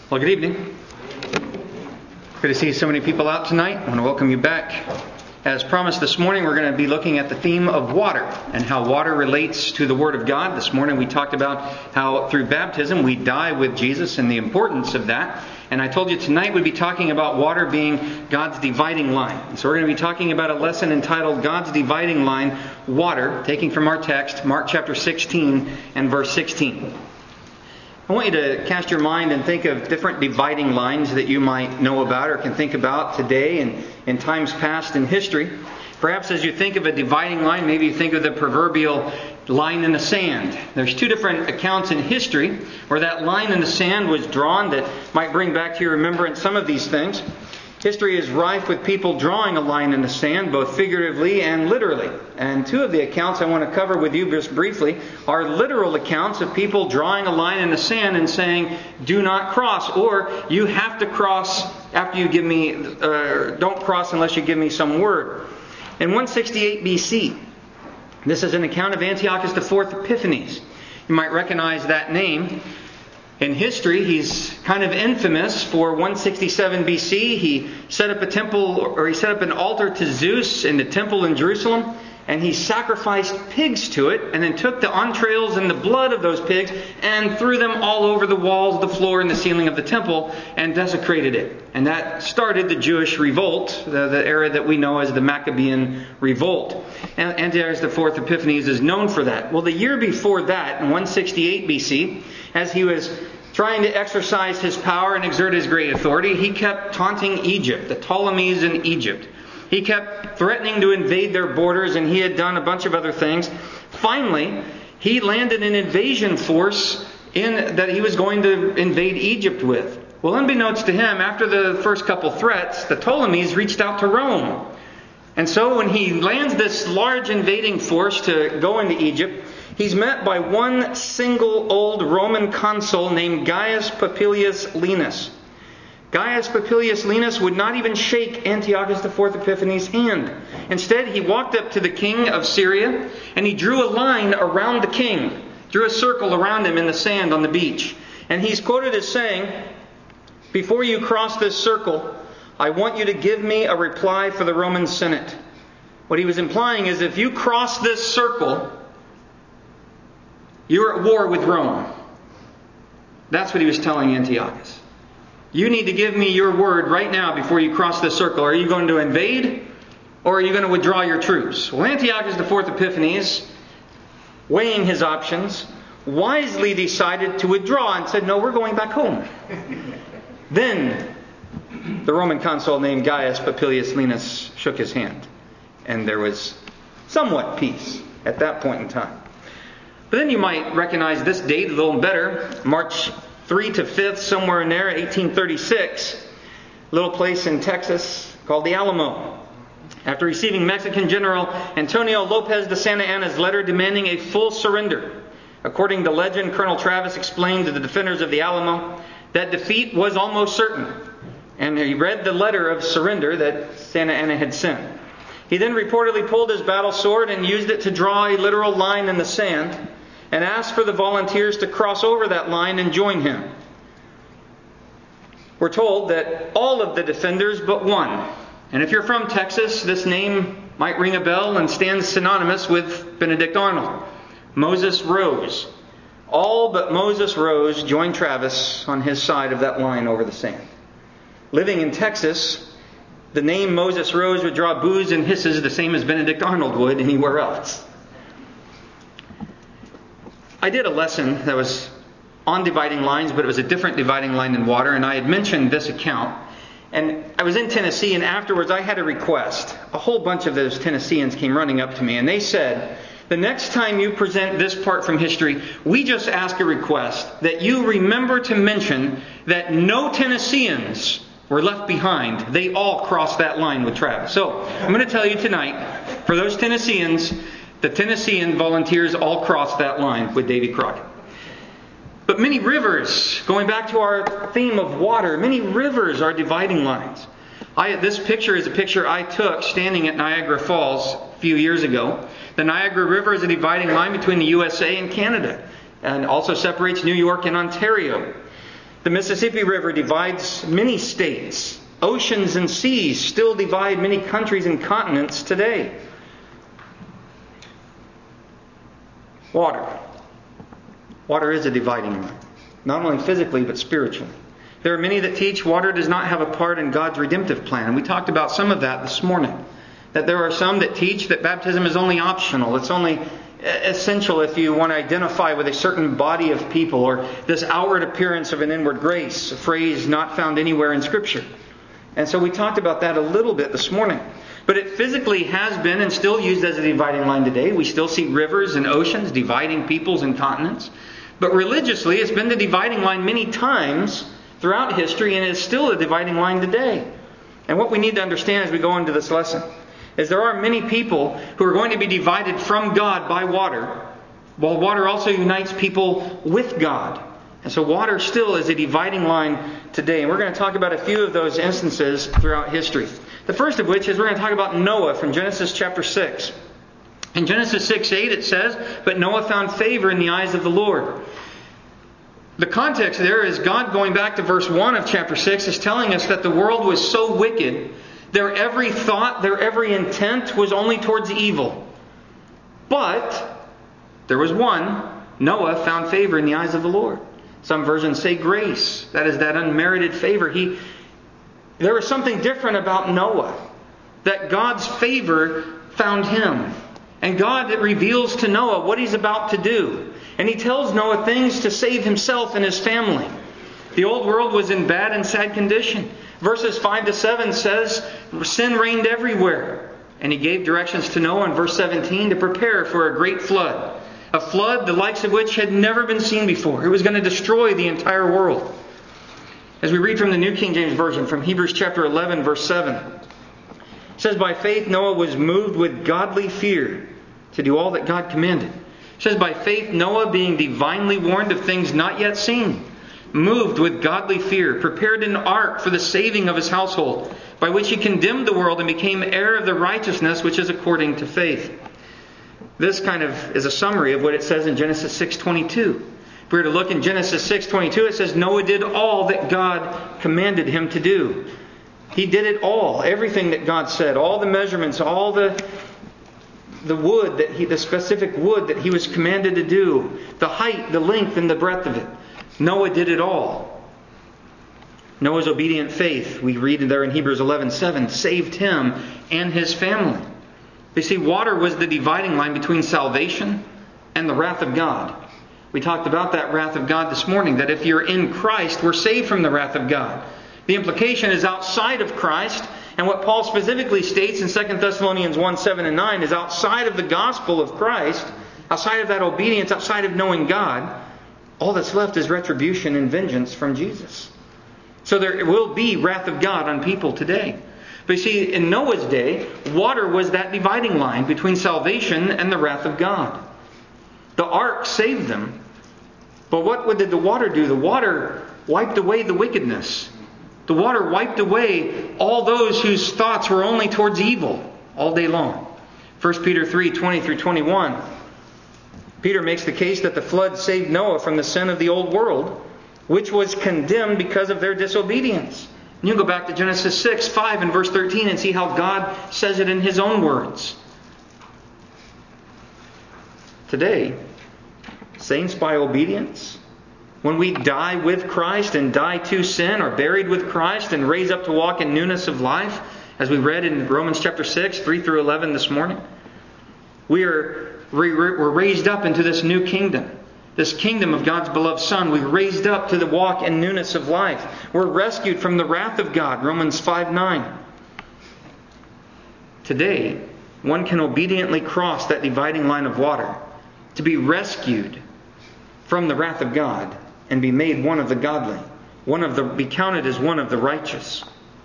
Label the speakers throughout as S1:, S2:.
S1: Well, good evening. Good to see so many people out tonight. I want to welcome you back. As promised this morning, we're going to be looking at the theme of water and how water relates to the Word of God. This morning we talked about how through baptism we die with Jesus and the importance of that. And I told you tonight we'd be talking about water being God's dividing line. So we're going to be talking about a lesson entitled God's Dividing Line, Water, taking from our text, Mark chapter 16 and verse 16. I want you to cast your mind and think of different dividing lines that you might know about or can think about today and in times past in history. Perhaps as you think of a dividing line, maybe you think of the proverbial line in the sand. There's two different accounts in history where that line in the sand was drawn that might bring back to your remembrance some of these things. History is rife with people drawing a line in the sand, both figuratively and literally. And two of the accounts I want to cover with you just briefly are literal accounts of people drawing a line in the sand and saying, do not cross, or you have to cross after you give me, don't cross unless you give me some word. In 168 BC, this is an account of Antiochus IV Epiphanes. You might recognize that name. In history, he's kind of infamous for 167 BC. He set up a temple, or he set up an altar to Zeus in the temple in Jerusalem, and he sacrificed pigs to it, and then took the entrails and the blood of those pigs and threw them all over the walls, the floor, and the ceiling of the temple, and desecrated it. And that started the Jewish revolt, the era that we know as the Maccabean revolt. And Antiochus IV Epiphanes is known for that. Well, the year before that, in 168 BC, as he was trying to exercise his power and exert his great authority, he kept taunting Egypt, the Ptolemies in Egypt. He kept threatening to invade their borders, and he had done a bunch of other things. Finally, he landed an invasion force that he was going to invade Egypt with. Well, unbeknownst to him, after the first couple threats, the Ptolemies reached out to Rome. And so when he lands this large invading force to go into Egypt, he's met by one single old Roman consul named Gaius Popilius Linus. Gaius Popilius Linus would not even shake Antiochus IV Epiphanes' hand. Instead, he walked up to the king of Syria and he drew a line around the king, drew a circle around him in the sand on the beach. And he's quoted as saying, "Before you cross this circle, I want you to give me a reply for the Roman Senate." What he was implying is if you cross this circle, you're at war with Rome. That's what he was telling Antiochus. You need to give me your word right now before you cross this circle. Are you going to invade or are you going to withdraw your troops? Well, Antiochus IV Epiphanes, weighing his options, wisely decided to withdraw and said, no, we're going back home. Then the Roman consul named Gaius Popilius Linus shook his hand. And there was somewhat peace at that point in time. But then you might recognize this date a little better. March 3 to 5th, somewhere in there, 1836. A little place in Texas called the Alamo. After receiving Mexican General Antonio Lopez de Santa Anna's letter demanding a full surrender. According to legend, Colonel Travis explained to the defenders of the Alamo that defeat was almost certain. And he read the letter of surrender that Santa Anna had sent. He then reportedly pulled his battle sword and used it to draw a literal line in the sand and asked for the volunteers to cross over that line and join him. We're told that all of the defenders but one, and if you're from Texas, this name might ring a bell and stands synonymous with Benedict Arnold, Moses Rose. All but Moses Rose joined Travis on his side of that line over the sand. Living in Texas, the name Moses Rose would draw boos and hisses the same as Benedict Arnold would anywhere else. I did a lesson that was on dividing lines, but it was a different dividing line than water, and I had mentioned this account. And I was in Tennessee, and afterwards I had a request. A whole bunch of those Tennesseans came running up to me, and they said, the next time you present this part from history, we just ask a request that you remember to mention that no Tennesseans were left behind. They all crossed that line with Travis. So, I'm going to tell you tonight, for those Tennesseans, the Tennessean volunteers all crossed that line with Davy Crockett. But many rivers, going back to our theme of water, many rivers are dividing lines. This picture is a picture I took standing at Niagara Falls a few years ago. The Niagara River is a dividing line between the USA and Canada, and also separates New York and Ontario. The Mississippi River divides many states. Oceans and seas still divide many countries and continents today. Water. Water is a dividing line, not only physically but spiritually. There are many that teach water does not have a part in God's redemptive plan. And we talked about some of that this morning. That there are some that teach that baptism is only optional. It's only essential if you want to identify with a certain body of people, or this outward appearance of an inward grace, a phrase not found anywhere in Scripture. And so we talked about that a little bit this morning. But it physically has been and still used as a dividing line today. We still see rivers and oceans dividing peoples and continents. But religiously, it's been the dividing line many times throughout history, and is still a dividing line today. And what we need to understand as we go into this lesson is there are many people who are going to be divided from God by water, while water also unites people with God. And so water still is a dividing line today. And we're going to talk about a few of those instances throughout history. The first of which is we're going to talk about Noah from Genesis chapter 6. In Genesis 6:8 it says, "But Noah found favor in the eyes of the Lord." The context there is God, going back to verse 1 of chapter 6, is telling us that the world was so wicked, their every thought, their every intent was only towards evil. But there was one, Noah found favor in the eyes of the Lord. Some versions say grace. That is that unmerited favor. There was something different about Noah. That God's favor found him. And God reveals to Noah what He's about to do. And He tells Noah things to save himself and his family. The old world was in bad and sad condition. Verses 5 to 7 says, sin reigned everywhere. And He gave directions to Noah in verse 17 to prepare for a great flood. A flood the likes of which had never been seen before. It was going to destroy the entire world. As we read from the New King James Version, from Hebrews chapter 11, verse 7. It says, "By faith Noah was moved with godly fear to do all that God commanded." It says, "By faith Noah, being divinely warned of things not yet seen, moved with godly fear, prepared an ark for the saving of his household, by which he condemned the world and became heir of the righteousness which is according to faith." This kind of is a summary of what it says in Genesis 6:22. If we were to look in Genesis 6:22, it says Noah did all that God commanded him to do. He did it all. Everything that God said. All the measurements, all the wood, the specific wood that he was commanded to do. The height, the length, and the breadth of it. Noah did it all. Noah's obedient faith, we read there in Hebrews 11:7, saved him and his family. You see, water was the dividing line between salvation and the wrath of God. We talked about that wrath of God this morning, that if you're in Christ, we're saved from the wrath of God. The implication is outside of Christ, and what Paul specifically states in 2 Thessalonians 1:7 and 9 is outside of the gospel of Christ, outside of that obedience, outside of knowing God, all that's left is retribution and vengeance from Jesus. So there will be wrath of God on people today. But you see, in Noah's day, water was that dividing line between salvation and the wrath of God. The ark saved them. But what did the water do? The water wiped away the wickedness. The water wiped away all those whose thoughts were only towards evil all day long. 1 Peter 3:20 through 21. Peter makes the case that the flood saved Noah from the sin of the old world, which was condemned because of their disobedience. And you can go back to Genesis 6:5 and verse 13 and see how God says it in His own words. Today, saints by obedience, when we die with Christ and die to sin, are buried with Christ and raised up to walk in newness of life, as we read in Romans chapter 6, 3 through 11 this morning, we're raised up into this new kingdom. This kingdom of God's beloved Son. We're raised up to the walk in newness of life. We're rescued from the wrath of God. Romans 5:9. Today, one can obediently cross that dividing line of water to be rescued from the wrath of God and be made one of the godly. Be counted as one of the righteous.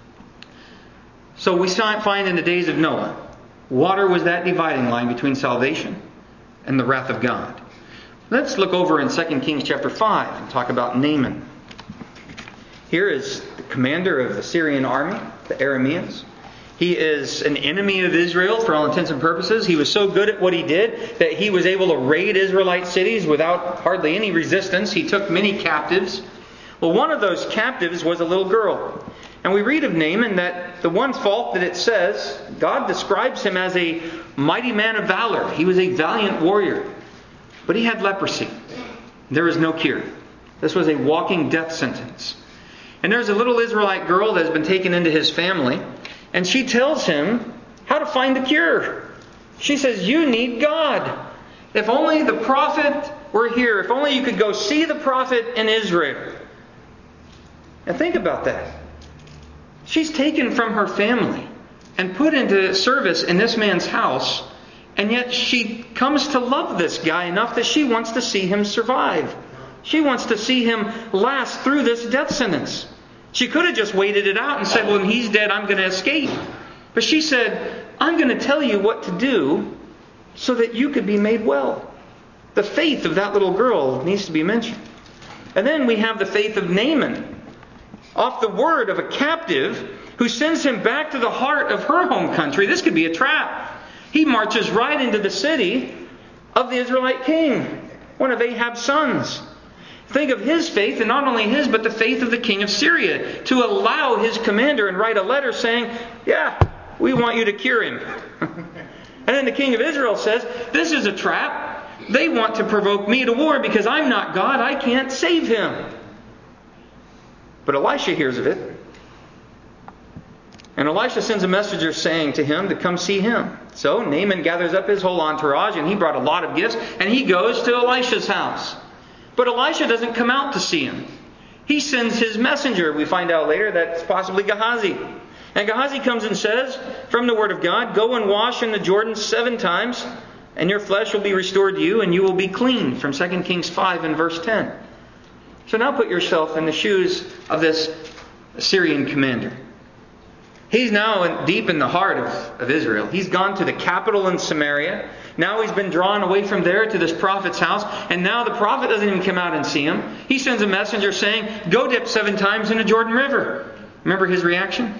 S1: So we find in the days of Noah, water was that dividing line between salvation and the wrath of God. Let's look over in 2 Kings chapter 5 and talk about Naaman. Here is the commander of the Syrian army, the Arameans. He is an enemy of Israel for all intents and purposes. He was so good at what he did that he was able to raid Israelite cities without hardly any resistance. He took many captives. Well, one of those captives was a little girl. And we read of Naaman that the one fault that it says, God describes him as a mighty man of valor. He was a valiant warrior. But he had leprosy. There is no cure. This was a walking death sentence. And there's a little Israelite girl that has been taken into his family. And she tells him how to find the cure. She says, you need God. If only the prophet were here. If only you could go see the prophet in Israel. Now think about that. She's taken from her family and put into service in this man's house. And yet she comes to love this guy enough that she wants to see him survive. She wants to see him last through this death sentence. She could have just waited it out and said, well, when he's dead, I'm going to escape. But she said, I'm going to tell you what to do so that you could be made well. The faith of that little girl needs to be mentioned. And then we have the faith of Naaman. Off the word of a captive who sends him back to the heart of her home country. This could be a trap. He marches right into the city of the Israelite king, one of Ahab's sons. Think of his faith, and not only his, but the faith of the king of Syria, to allow his commander and write a letter saying, yeah, we want you to cure him. And then the king of Israel says, this is a trap. They want to provoke me to war because I'm not God. I can't save him. But Elisha hears of it. And Elisha sends a messenger saying to him to come see him. So Naaman gathers up his whole entourage, and he brought a lot of gifts, and he goes to Elisha's house. But Elisha doesn't come out to see him. He sends his messenger. We find out later that's possibly Gehazi. And Gehazi comes and says, from the word of God, go and wash in the Jordan 7 times, and your flesh will be restored to you, and you will be clean. From 2 Kings 5 and verse 10. So now put yourself in the shoes of this Syrian commander. He's now deep in the heart of Israel. He's gone to the capital in Samaria. Now he's been drawn away from there to this prophet's house. And now the prophet doesn't even come out and see him. He sends a messenger saying, go dip 7 times in the Jordan River. Remember his reaction?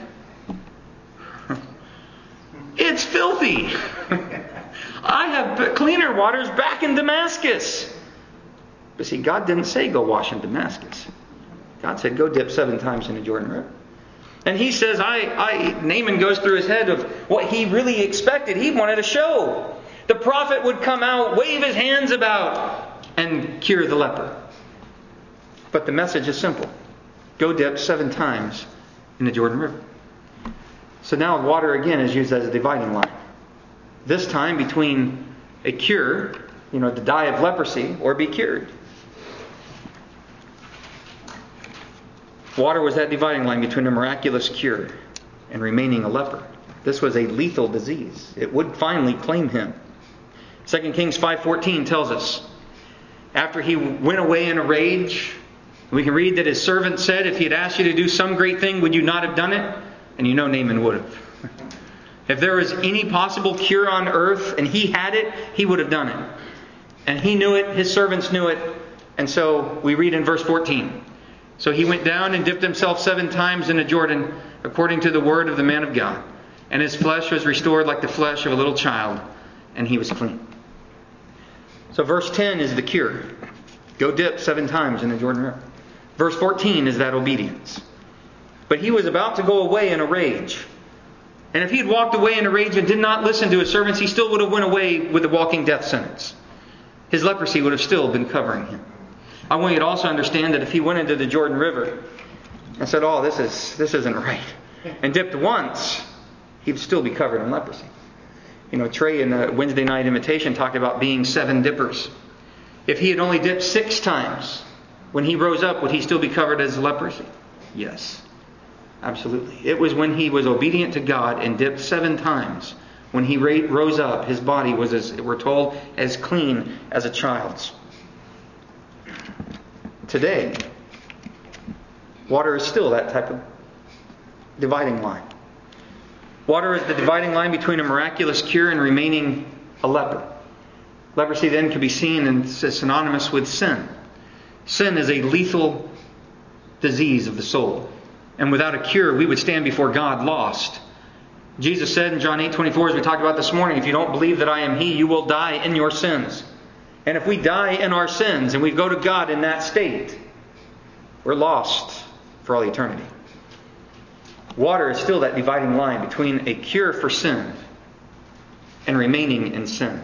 S1: It's filthy. I have cleaner waters back in Damascus. But see, God didn't say go wash in Damascus. God said go dip 7 times in the Jordan River. And he says, Naaman goes through his head of what he really expected. He wanted a show. The prophet would come out, wave his hands about, and cure the leper. But the message is simple. Go dip 7 times in the Jordan River. So now water again is used as a dividing line. This time between a cure, to die of leprosy, or be cured. Water was that dividing line between a miraculous cure and remaining a leper. This was a lethal disease. It would finally claim him. 2 Kings 5:14 tells us, after he went away in a rage, we can read that his servant said, if he had asked you to do some great thing, would you not have done it? And Naaman would have. If there was any possible cure on earth and he had it, he would have done it. And he knew it, his servants knew it. And so we read in verse 14. So he went down and dipped himself 7 times in the Jordan, according to the word of the man of God. And his flesh was restored like the flesh of a little child, and he was clean. So verse 10 is the cure. Go dip 7 times in the Jordan River. Verse 14 is that obedience. But he was about to go away in a rage. And if he had walked away in a rage and did not listen to his servants, he still would have went away with a walking death sentence. His leprosy would have still been covering him. I want you to also understand that if he went into the Jordan River and said, this isn't right, and dipped once, he'd still be covered in leprosy. Trey in the Wednesday night invitation talked about being 7 dippers. If he had only dipped 6 times, when he rose up, would he still be covered as leprosy? Yes, absolutely. It was when he was obedient to God and dipped 7 times. When he rose up, his body was, as we're told, as clean as a child's. Today, water is still that type of dividing line. Water is the dividing line between a miraculous cure and remaining a leper. Leprosy then can be seen and is synonymous with sin. Sin is a lethal disease of the soul. And without a cure, we would stand before God lost. Jesus said in John 8:24, as we talked about this morning, if you don't believe that I am He, you will die in your sins. And if we die in our sins and we go to God in that state, we're lost for all eternity. Water is still that dividing line between a cure for sin and remaining in sin.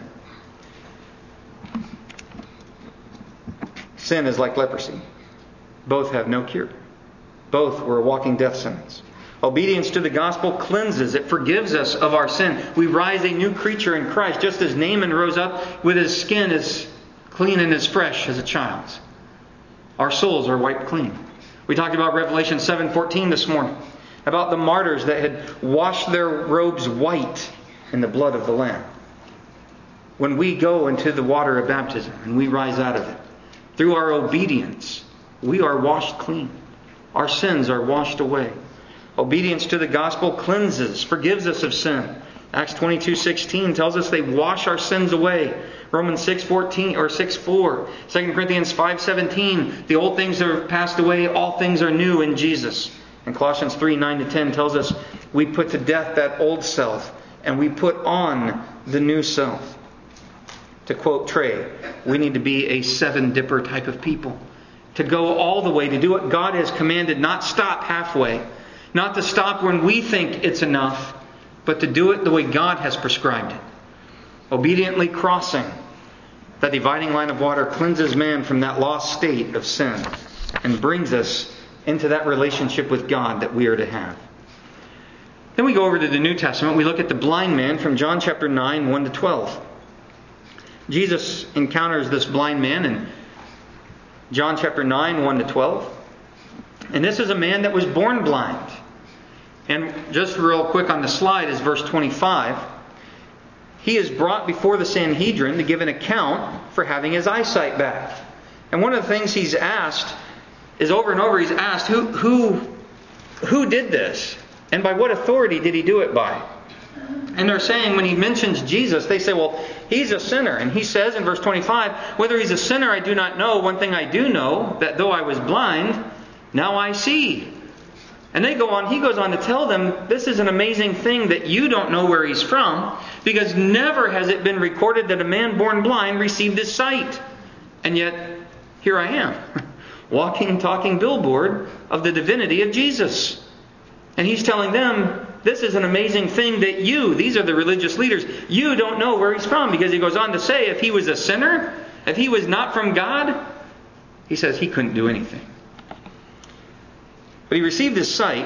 S1: Sin is like leprosy. Both have no cure. Both were a walking death sentence. Obedience to the gospel cleanses. It forgives us of our sin. We rise a new creature in Christ, just as Naaman rose up with his skin as clean and as fresh as a child's. Our souls are wiped clean. We talked about Revelation 7:14 this morning, about the martyrs that had washed their robes white in the blood of the Lamb. When we go into the water of baptism and we rise out of it, through our obedience, we are washed clean. Our sins are washed away. Obedience to the gospel cleanses, forgives us of sin. Acts 22:16 tells us they wash our sins away. Romans 6:14 or 6:4. 2 Corinthians 5:17, the old things have passed away, all things are new in Jesus. And Colossians 3:9-10 tells us we put to death that old self and we put on the new self. To quote Trey, we need to be a seven-dipper type of people. To go all the way, to do what God has commanded, not stop halfway. Not to stop when we think it's enough, but to do it the way God has prescribed it. Obediently crossing the dividing line of water cleanses man from that lost state of sin and brings us into that relationship with God that we are to have. Then we go over to the New Testament. We look at the blind man from John chapter 9, 1-12. Jesus encounters this blind man in John chapter 9, 1-12. And this is a man that was born blind. And just real quick on the slide is verse 25. He is brought before the Sanhedrin to give an account for having his eyesight back. And one of the things he's asked is over and over he's asked, who did this? And by what authority did he do it by? And they're saying when he mentions Jesus, they say, well, he's a sinner. And he says in verse 25, whether he's a sinner I do not know. One thing I do know, that though I was blind, now I see. And he goes on to tell them, this is an amazing thing that you don't know where he's from, because never has it been recorded that a man born blind received his sight. And yet, here I am, walking, talking billboard of the divinity of Jesus. And he's telling them, this is an amazing thing that these are the religious leaders, you don't know where he's from. Because he goes on to say, if he was a sinner, if he was not from God, he says he couldn't do anything. But he received his sight.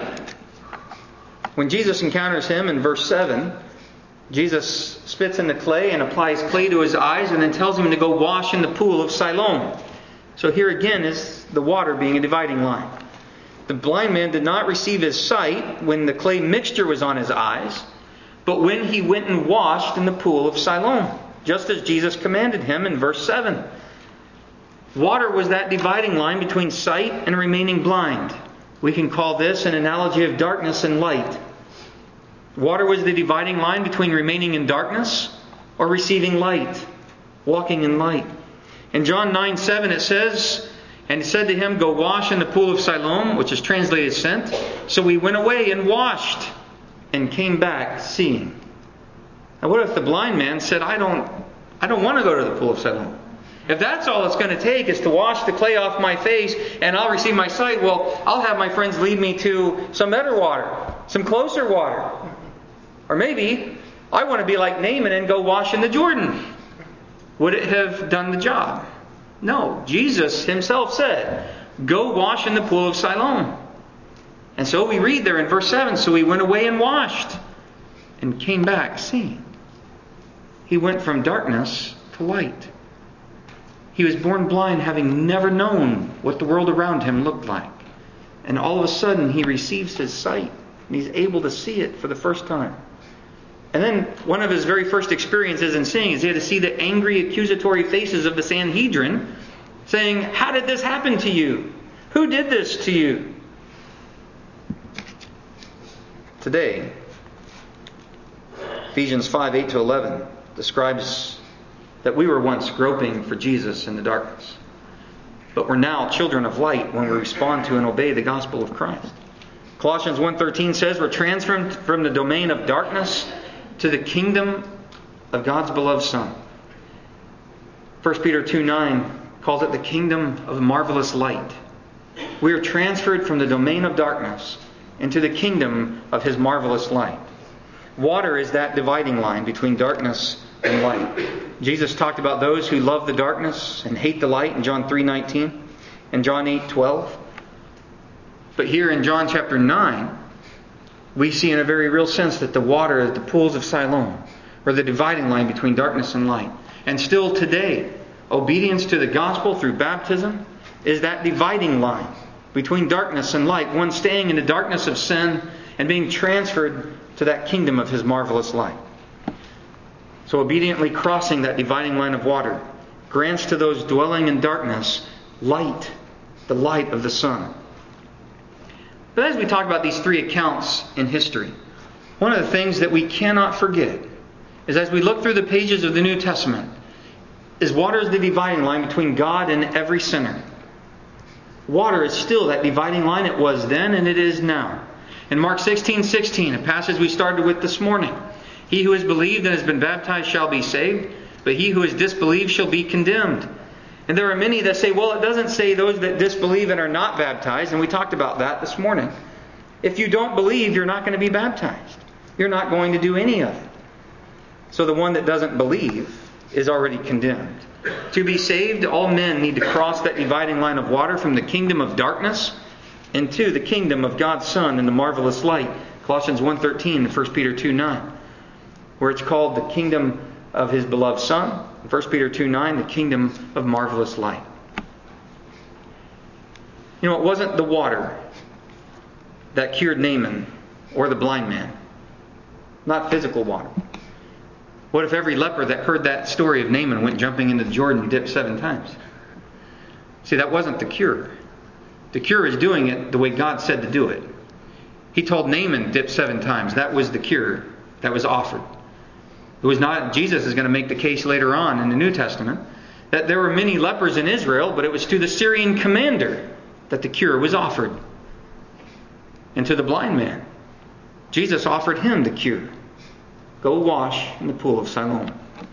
S1: When Jesus encounters him in verse 7, Jesus spits in the clay and applies clay to his eyes and then tells him to go wash in the pool of Siloam. So here again is the water being a dividing line. The blind man did not receive his sight when the clay mixture was on his eyes, but when he went and washed in the pool of Siloam, just as Jesus commanded him in verse 7. Water was that dividing line between sight and remaining blind. We can call this an analogy of darkness and light. Water was the dividing line between remaining in darkness or receiving light, walking in light. In John 9:7 it says, and he said to him, go wash in the pool of Siloam, which is translated sent. So we went away and washed and came back seeing. Now what if the blind man said, I don't want to go to the pool of Siloam. If that's all it's going to take is to wash the clay off my face and I'll receive my sight, well, I'll have my friends lead me to some better water, some closer water. Or maybe I want to be like Naaman and go wash in the Jordan. Would it have done the job? No. Jesus himself said, go wash in the pool of Siloam. And so we read there in verse 7, so he went away and washed and came back seeing. He went from darkness to light. He was born blind, having never known what the world around him looked like. And all of a sudden, he receives his sight. And he's able to see it for the first time. And then one of his very first experiences in seeing is he had to see the angry, accusatory faces of the Sanhedrin saying, how did this happen to you? Who did this to you? Today, Ephesians 5:8-11 describes that we were once groping for Jesus in the darkness. But we're now children of light when we respond to and obey the gospel of Christ. Colossians 1:13 says we're transferred from the domain of darkness to the kingdom of God's beloved Son. 1 Peter 2:9 calls it the kingdom of marvelous light. we are transferred from the domain of darkness into the kingdom of His marvelous light. Water is that dividing line between darkness and light. Jesus talked about those who love the darkness and hate the light in John 3:19 and John 8:12. But here in John chapter 9, we see in a very real sense that the water is the pools of Siloam, or the dividing line between darkness and light. And still today, obedience to the gospel through baptism is that dividing line between darkness and light, one staying in the darkness of sin and being transferred to that kingdom of His marvelous light. So obediently crossing that dividing line of water grants to those dwelling in darkness light, the light of the sun. But as we talk about these three accounts in history, one of the things that we cannot forget is as we look through the pages of the New Testament, is water is the dividing line between God and every sinner. Water is still that dividing line. It was then and it is now. In Mark 16:16, a passage we started with this morning, he who has believed and has been baptized shall be saved, but he who has disbelieved shall be condemned. And there are many that say, well, it doesn't say those that disbelieve and are not baptized, and we talked about that this morning. If you don't believe, you're not going to be baptized. You're not going to do any of it. So the one that doesn't believe is already condemned. To be saved, all men need to cross that dividing line of water from the kingdom of darkness into the kingdom of God's Son in the marvelous light. Colossians 1:13 and 1 Peter 2:9, where it's called the kingdom of His beloved Son. 1 Peter 2:9, the kingdom of marvelous light. You know, it wasn't the water that cured Naaman or the blind man. Not physical water. What if every leper that heard that story of Naaman went jumping into the Jordan and dipped 7 times? See, that wasn't the cure. The cure is doing it the way God said to do it. He told Naaman, dip 7 times. That was the cure that was offered. It was not, Jesus is going to make the case later on in the New Testament, that there were many lepers in Israel, but it was to the Syrian commander that the cure was offered. And to the blind man, Jesus offered him the cure. Go wash in the pool of Siloam.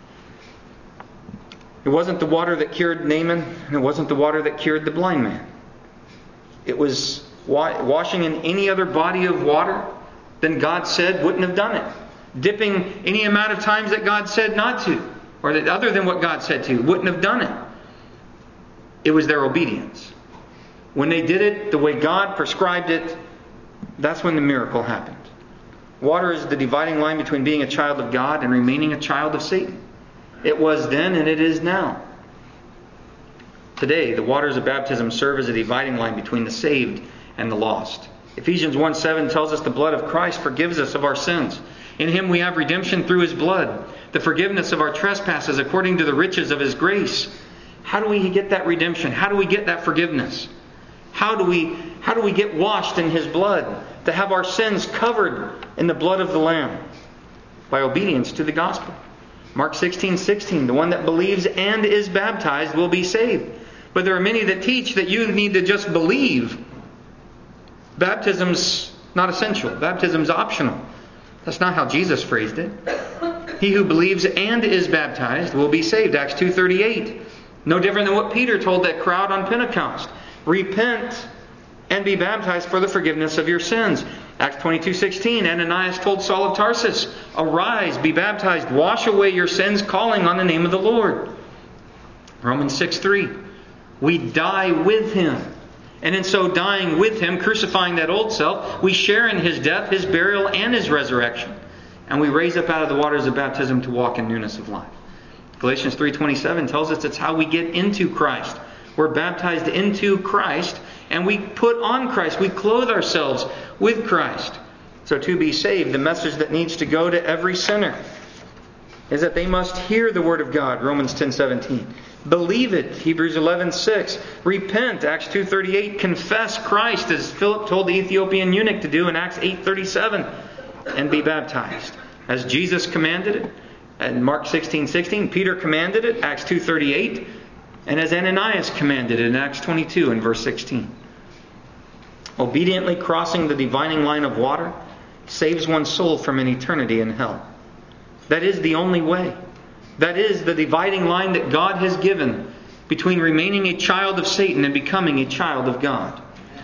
S1: It wasn't the water that cured Naaman, and it wasn't the water that cured the blind man. It was washing in any other body of water than God said wouldn't have done it. Dipping any amount of times that God said not to, or that other than what God said to, wouldn't have done it. It was their obedience. When they did it the way God prescribed it, that's when the miracle happened. Water is the dividing line between being a child of God and remaining a child of Satan. It was then and it is now. Today, the waters of baptism serve as a dividing line between the saved and the lost. Ephesians 1:7 tells us the blood of Christ forgives us of our sins. In Him we have redemption through His blood, the forgiveness of our trespasses according to the riches of His grace. How do we get that redemption? How do we get that forgiveness? How do we get washed in His blood? To have our sins covered in the blood of the Lamb? By obedience to the gospel. Mark 16:16, the one that believes and is baptized will be saved. But there are many that teach that you need to just believe. Baptism's not essential. Baptism's optional. That's not how Jesus phrased it. He who believes and is baptized will be saved. Acts 2:38. No different than what Peter told that crowd on Pentecost. Repent and be baptized for the forgiveness of your sins. Acts 22:16. Ananias told Saul of Tarsus, arise, be baptized, wash away your sins, calling on the name of the Lord. Romans 6:3. We die with Him. And in so dying with Him, crucifying that old self, we share in His death, His burial, and His resurrection. And we raise up out of the waters of baptism to walk in newness of life. Galatians 3:27 tells us it's how we get into Christ. We're baptized into Christ, and we put on Christ. We clothe ourselves with Christ. So to be saved, the message that needs to go to every sinner is that they must hear the Word of God, Romans 10:17. Believe it, Hebrews 11:6. Repent, Acts 2:38. Confess Christ, as Philip told the Ethiopian eunuch to do in Acts 8:37. And be baptized, as Jesus commanded it. And Mark 16:16. Peter commanded it, Acts 2:38. And as Ananias commanded it in Acts 22 and verse 16. Obediently crossing the dividing line of water saves one's soul from an eternity in hell. That is the only way. That is the dividing line that God has given between remaining a child of Satan and becoming a child of God.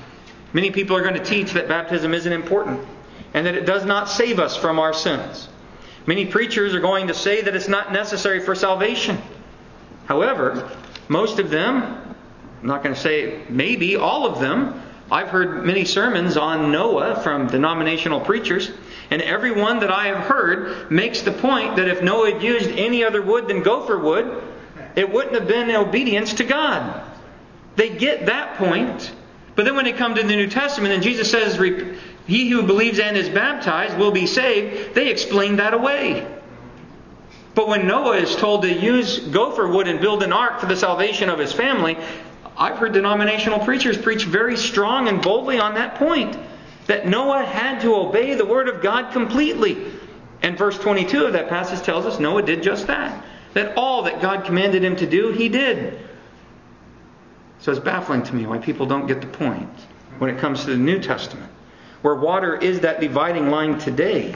S1: Many people are going to teach that baptism isn't important and that it does not save us from our sins. Many preachers are going to say that it's not necessary for salvation. However, most of them, I'm not going to say maybe all of them, I've heard many sermons on Noah from denominational preachers, and everyone that I have heard makes the point that if Noah had used any other wood than gopher wood, it wouldn't have been obedience to God. They get that point. But then when they come to the New Testament and Jesus says, "He who believes and is baptized will be saved," they explain that away. But when Noah is told to use gopher wood and build an ark for the salvation of his family, I've heard denominational preachers preach very strong and boldly on that point. That Noah had to obey the Word of God completely. And verse 22 of that passage tells us Noah did just that. That all that God commanded him to do, he did. So it's baffling to me why people don't get the point when it comes to the New Testament, where water is that dividing line today.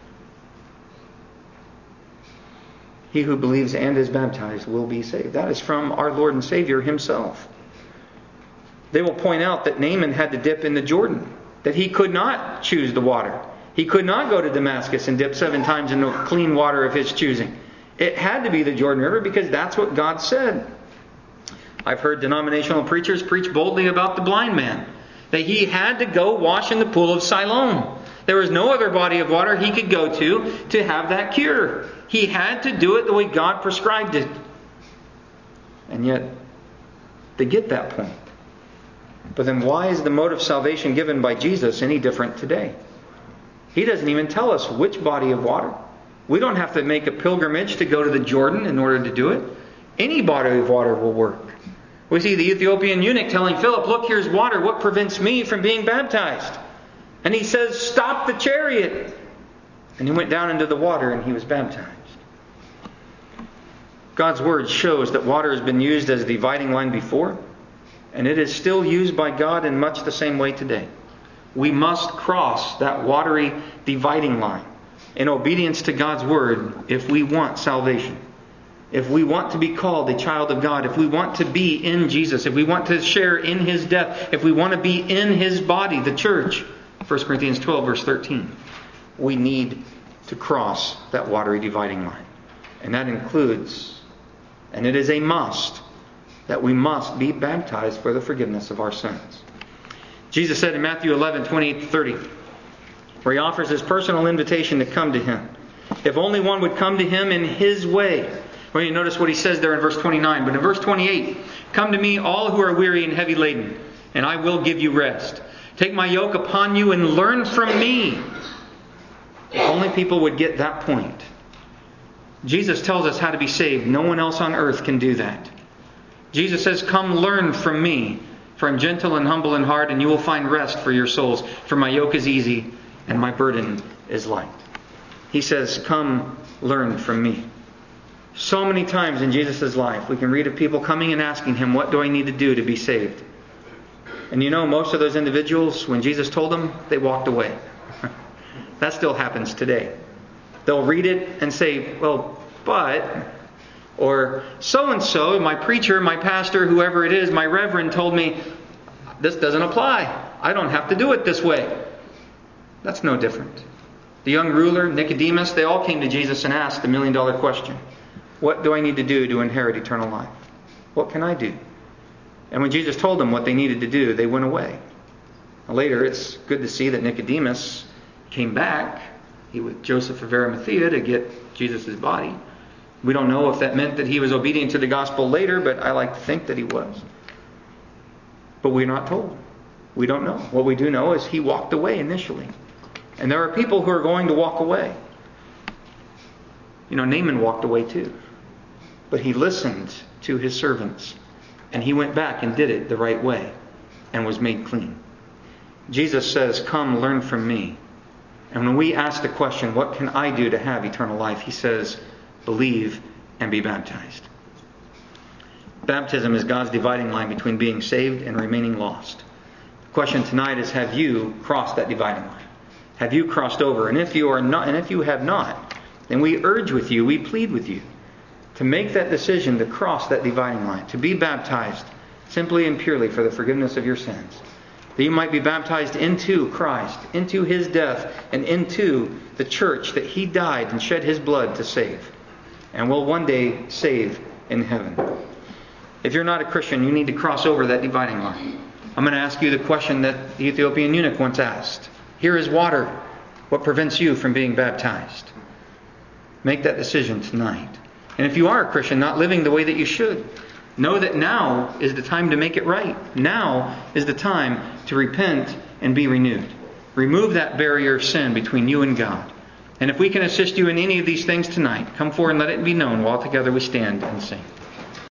S1: He who believes and is baptized will be saved. That is from our Lord and Savior Himself. They will point out that Naaman had to dip in the Jordan, that he could not choose the water. He could not go to Damascus and dip 7 times in the clean water of his choosing. It had to be the Jordan River because that's what God said. I've heard denominational preachers preach boldly about the blind man, that he had to go wash in the pool of Siloam. There was no other body of water he could go to have that cure. He had to do it the way God prescribed it. And yet, they get that point. But then why is the mode of salvation given by Jesus any different today? He doesn't even tell us which body of water. We don't have to make a pilgrimage to go to the Jordan in order to do it. Any body of water will work. We see the Ethiopian eunuch telling Philip, "Look, here's water. What prevents me from being baptized?" And he says, "Stop the chariot." And he went down into the water and he was baptized. God's Word shows that water has been used as a dividing line before, and it is still used by God in much the same way today. We must cross that watery dividing line in obedience to God's Word if we want salvation. If we want to be called a child of God, if we want to be in Jesus, if we want to share in His death, if we want to be in His body, the church, 1 Corinthians 12 verse 13, we need to cross that watery dividing line. And that includes, and it is a must, that we must be baptized for the forgiveness of our sins. Jesus said in Matthew 11:28-30, where He offers His personal invitation to come to Him. If only one would come to Him in His way. Well, you notice what He says there in verse 29. But in verse 28, "Come to me, all who are weary and heavy laden, and I will give you rest. Take my yoke upon you and learn from me." If only people would get that point. Jesus tells us how to be saved. No one else on earth can do that. Jesus says, "Come learn from me, for I'm gentle and humble in heart, and you will find rest for your souls. For my yoke is easy and my burden is light." He says, "Come learn from me." So many times in Jesus' life, we can read of people coming and asking Him, "What do I need to do to be saved?" And you know, most of those individuals, when Jesus told them, they walked away. That still happens today. They'll read it and say, "Well, but," or "so-and-so, my preacher, my pastor, whoever it is, my reverend told me, this doesn't apply. I don't have to do it this way." That's no different. The young ruler, Nicodemus, they all came to Jesus and asked the million-dollar question. What do I need to do to inherit eternal life? What can I do? And when Jesus told them what they needed to do, they went away. Later, it's good to see that Nicodemus came back. He with Joseph of Arimathea to get Jesus' body. We don't know if that meant that he was obedient to the gospel later, but I like to think that he was. But we're not told. We don't know. What we do know is he walked away initially. And there are people who are going to walk away. You know, Naaman walked away too. But he listened to his servants. And he went back and did it the right way. And was made clean. Jesus says, "Come learn from me." And when we ask the question, what can I do to have eternal life? He says, believe and be baptized. Baptism is God's dividing line between being saved and remaining lost. The question tonight is, have you crossed that dividing line? Have you crossed over? And if you are not, and if you have not, then we urge with you, we plead with you to make that decision to cross that dividing line, to be baptized simply and purely for the forgiveness of your sins. that you might be baptized into Christ, into His death, and into the church that He died and shed His blood to save, and will one day save in heaven. If you're not a Christian, you need to cross over that dividing line. I'm going to ask you the question that the Ethiopian eunuch once asked. Here is water. What prevents you from being baptized? Make that decision tonight. And if you are a Christian, not living the way that you should, know that now is the time to make it right. Now is the time to repent and be renewed. Remove that barrier of sin between you and God. And if we can assist you in any of these things tonight, come forward and let it be known while together we stand and sing.